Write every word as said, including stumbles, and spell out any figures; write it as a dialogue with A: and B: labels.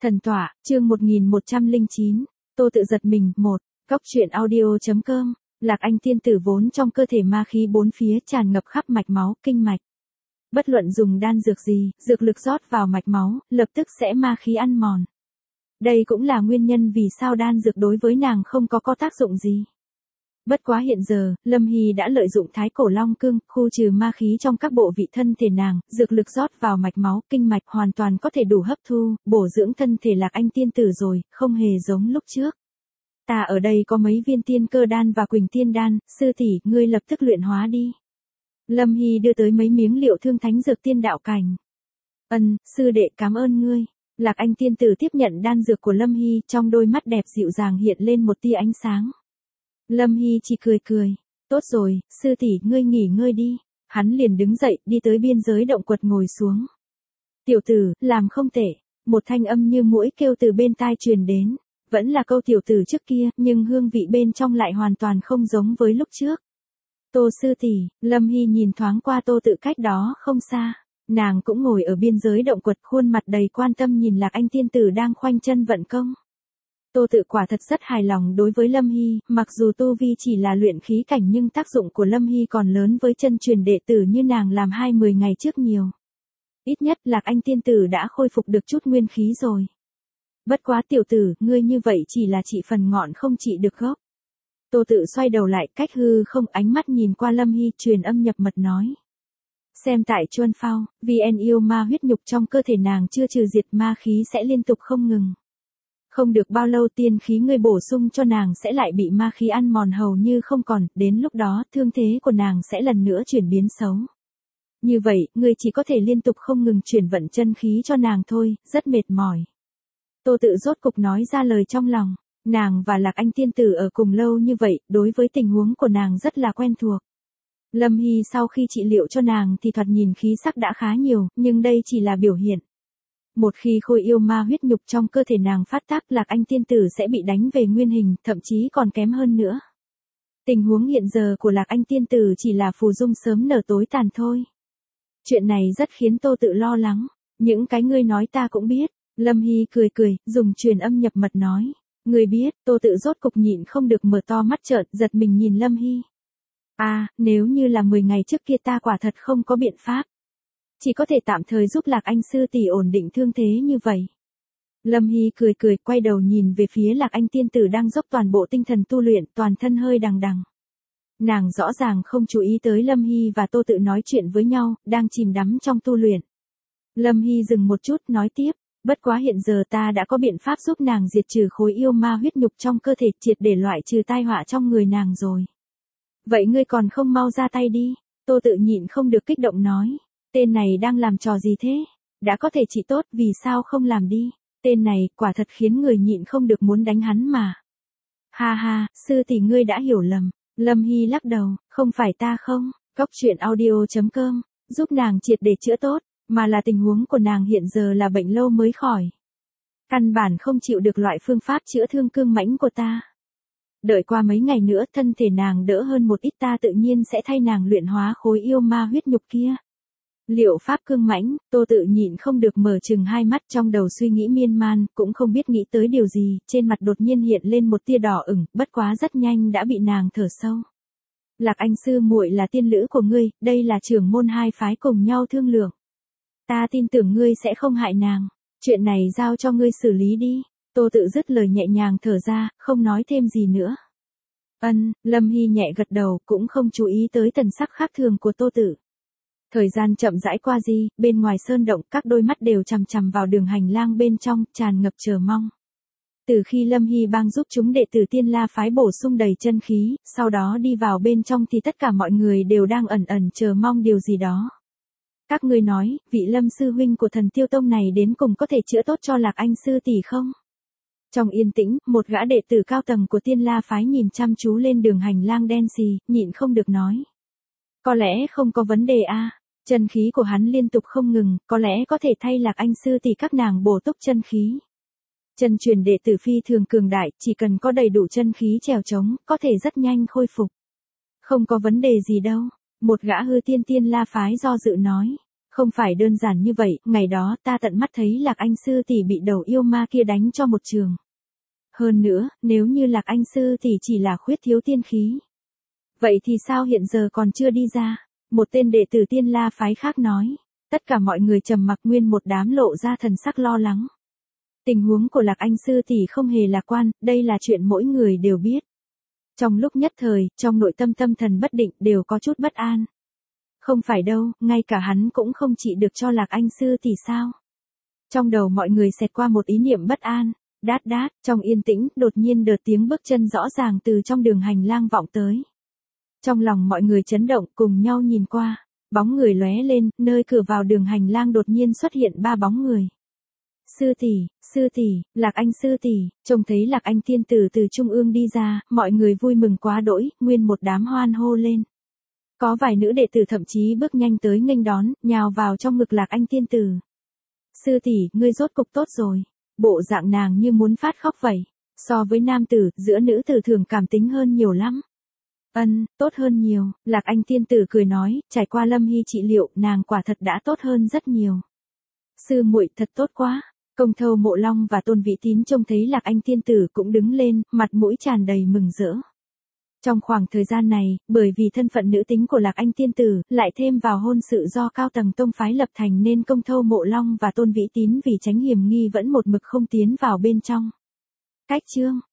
A: Thần tọa, chương một nghìn một trăm lẻ chín, Tô Tự giật mình, một, Cóc truyện audio.com, Lạc Anh tiên tử vốn trong cơ thể ma khí bốn phía tràn ngập khắp mạch máu, kinh mạch. Bất luận dùng đan dược gì, dược lực rót vào mạch máu, lập tức sẽ ma khí ăn mòn. Đây cũng là nguyên nhân vì sao đan dược đối với nàng không có có tác dụng gì. Bất quá hiện giờ, Lâm Hy đã lợi dụng Thái Cổ Long Cương, khu trừ ma khí trong các bộ vị thân thể nàng, dược lực rót vào mạch máu, kinh mạch hoàn toàn có thể đủ hấp thu, bổ dưỡng thân thể Lạc Anh tiên tử rồi, không hề giống lúc trước. Ta ở đây có mấy viên tiên cơ đan và quỳnh tiên đan, sư tỷ, ngươi lập tức luyện hóa đi. Lâm Hy đưa tới mấy miếng liệu thương thánh dược tiên đạo cảnh. Ân, sư đệ cảm ơn ngươi. Lạc Anh tiên tử tiếp nhận đan dược của Lâm Hy, trong đôi mắt đẹp dịu dàng hiện lên một tia ánh sáng. Lâm Hy chỉ cười cười, tốt rồi, sư tỷ, ngươi nghỉ ngơi đi. Hắn liền đứng dậy, đi tới biên giới động quật ngồi xuống. Tiểu tử, làm không tệ. Một thanh âm như muỗi kêu từ bên tai truyền đến. Vẫn là câu tiểu tử trước kia, nhưng hương vị bên trong lại hoàn toàn không giống với lúc trước. Tô sư tỷ, Lâm Hy nhìn thoáng qua Tô Tự cách đó không xa. Nàng cũng ngồi ở biên giới động quật, khuôn mặt đầy quan tâm nhìn Lạc Anh tiên tử đang khoanh chân vận công. Tô Tự quả thật rất hài lòng đối với Lâm Hy, mặc dù tu vi chỉ là luyện khí cảnh nhưng tác dụng của Lâm Hy còn lớn với chân truyền đệ tử như nàng làm hai mươi ngày trước nhiều. Ít nhất Lạc Anh tiên tử đã khôi phục được chút nguyên khí rồi. Bất quá tiểu tử, ngươi như vậy chỉ là trị phần ngọn không trị được gốc. Tô Tự xoay đầu lại, cách hư không, ánh mắt nhìn qua Lâm Hy, truyền âm nhập mật nói. Xem tại Chuân Phao, vì en yêu ma huyết nhục trong cơ thể nàng chưa trừ diệt, ma khí sẽ liên tục không ngừng. Không được bao lâu tiên khí ngươi bổ sung cho nàng sẽ lại bị ma khí ăn mòn hầu như không còn, đến lúc đó thương thế của nàng sẽ lần nữa chuyển biến xấu. Như vậy, ngươi chỉ có thể liên tục không ngừng chuyển vận chân khí cho nàng thôi, rất mệt mỏi. Tô Tự rốt cục nói ra lời trong lòng, nàng và Lạc Anh tiên tử ở cùng lâu như vậy, đối với tình huống của nàng rất là quen thuộc. Lâm Hy sau khi trị liệu cho nàng thì thoạt nhìn khí sắc đã khá nhiều, nhưng đây chỉ là biểu hiện. Một khi khôi yêu ma huyết nhục trong cơ thể nàng phát tác, Lạc Anh tiên tử sẽ bị đánh về nguyên hình, thậm chí còn kém hơn nữa. Tình huống hiện giờ của Lạc Anh tiên tử chỉ là phù dung sớm nở tối tàn thôi. Chuyện này rất khiến Tô Tự lo lắng, những cái ngươi nói ta cũng biết. Lâm Hy cười cười, dùng truyền âm nhập mật nói. Ngươi biết, Tô Tự rốt cục nhịn không được mở to mắt trợn, giật mình nhìn Lâm Hy. À, nếu như là mười ngày trước kia ta quả thật không có biện pháp. Chỉ có thể tạm thời giúp Lạc Anh sư tỷ ổn định thương thế như vậy. Lâm Hy cười cười, quay đầu nhìn về phía Lạc Anh tiên tử đang dốc toàn bộ tinh thần tu luyện, toàn thân hơi đằng đằng. Nàng rõ ràng không chú ý tới Lâm Hy và Tô Tự nói chuyện với nhau, đang chìm đắm trong tu luyện. Lâm Hy dừng một chút, nói tiếp. Bất quá hiện giờ ta đã có biện pháp giúp nàng diệt trừ khối yêu ma huyết nhục trong cơ thể, triệt để loại trừ tai họa trong người nàng rồi. Vậy ngươi còn không mau ra tay đi. Tô Tự nhịn không được kích động nói. Tên này đang làm trò gì thế? Đã có thể trị tốt, vì sao không làm đi? Tên này quả thật khiến người nhịn không được muốn đánh hắn mà. Ha ha, sư tỷ ngươi đã hiểu lầm. Lâm Hy lắc đầu, không phải ta không. Cóc truyện audio.com, giúp nàng triệt để chữa tốt. Mà là tình huống của nàng hiện giờ là bệnh lâu mới khỏi. Căn bản không chịu được loại phương pháp chữa thương cương mãnh của ta. Đợi qua mấy ngày nữa thân thể nàng đỡ hơn một ít, ta tự nhiên sẽ thay nàng luyện hóa khối yêu ma huyết nhục kia. Liệu pháp cương mãnh, Tô Tự nhịn không được mở chừng hai mắt, trong đầu suy nghĩ miên man, cũng không biết nghĩ tới điều gì, trên mặt đột nhiên hiện lên một tia đỏ ửng, bất quá rất nhanh đã bị nàng thở sâu. Lạc Anh sư muội là tiên lữ của ngươi, đây là trưởng môn hai phái cùng nhau thương lượng. Ta tin tưởng ngươi sẽ không hại nàng, chuyện này giao cho ngươi xử lý đi. Tô Tự dứt lời nhẹ nhàng thở ra, không nói thêm gì nữa. Ân, Lâm Hy nhẹ gật đầu, cũng không chú ý tới thần sắc khác thường của Tô Tự. Thời gian chậm rãi qua đi, bên ngoài sơn động, các đôi mắt đều chằm chằm vào đường hành lang bên trong, tràn ngập chờ mong. Từ khi Lâm Hy bang giúp chúng đệ tử Tiên La phái bổ sung đầy chân khí, sau đó đi vào bên trong thì tất cả mọi người đều đang ẩn ẩn chờ mong điều gì đó. Các ngươi nói, vị Lâm sư huynh của Thần Tiêu Tông này đến cùng có thể chữa tốt cho Lạc Anh sư tỷ không? Trong yên tĩnh, một gã đệ tử cao tầng của Tiên La phái nhìn chăm chú lên đường hành lang đen xì, nhịn không được nói. Có lẽ không có vấn đề a, chân khí của hắn liên tục không ngừng, có lẽ có thể thay Lạc Anh sư tỷ các nàng bổ túc chân khí. Chân truyền đệ tử phi thường cường đại, chỉ cần có đầy đủ chân khí trèo trống, có thể rất nhanh khôi phục. Không có vấn đề gì đâu. Một gã hư tiên Tiên La phái do dự nói. Không phải đơn giản như vậy, ngày đó ta tận mắt thấy Lạc Anh sư tỷ bị đầu yêu ma kia đánh cho một trường. Hơn nữa, nếu như Lạc Anh sư tỷ chỉ là khuyết thiếu tiên khí. Vậy thì sao hiện giờ còn chưa đi ra? Một tên đệ tử Tiên La phái khác nói. Tất cả mọi người trầm mặc, nguyên một đám lộ ra thần sắc lo lắng. Tình huống của Lạc Anh sư tỷ không hề lạc quan, đây là chuyện mỗi người đều biết. Trong lúc nhất thời, trong nội tâm tâm thần bất định đều có chút bất an. Không phải đâu, ngay cả hắn cũng không trị được cho Lạc Anh sư tỷ sao? Trong đầu mọi người xẹt qua một ý niệm bất an. Đát đát, trong yên tĩnh, đột nhiên đợt tiếng bước chân rõ ràng từ trong đường hành lang vọng tới. Trong lòng mọi người chấn động, cùng nhau nhìn qua. Bóng người lóe lên, nơi cửa vào đường hành lang đột nhiên xuất hiện ba bóng người. Sư tỷ, sư tỷ, Lạc Anh sư tỷ, trông thấy Lạc Anh tiên tử từ trung ương đi ra, mọi người vui mừng quá đỗi, nguyên một đám hoan hô lên. Có vài nữ đệ tử thậm chí bước nhanh tới nghênh đón, nhào vào trong ngực Lạc Anh tiên tử. Sư tỷ, ngươi rốt cục tốt rồi. Bộ dạng nàng như muốn phát khóc vậy. So với nam tử, giữa nữ tử thường cảm tính hơn nhiều lắm. Ân, tốt hơn nhiều, Lạc Anh tiên tử cười nói, trải qua Lâm Hy trị liệu, nàng quả thật đã tốt hơn rất nhiều. Sư muội thật tốt quá. Công Thâu Mộ Long và Tôn Vĩ Tín trông thấy Lạc Anh tiên tử cũng đứng lên, mặt mũi tràn đầy mừng rỡ. Trong khoảng thời gian này, bởi vì thân phận nữ tính của Lạc Anh tiên tử, lại thêm vào hôn sự do cao tầng tông phái lập thành nên Công Thâu Mộ Long và Tôn Vĩ Tín vì tránh hiểm nghi vẫn một mực không tiến vào bên trong. Cách chương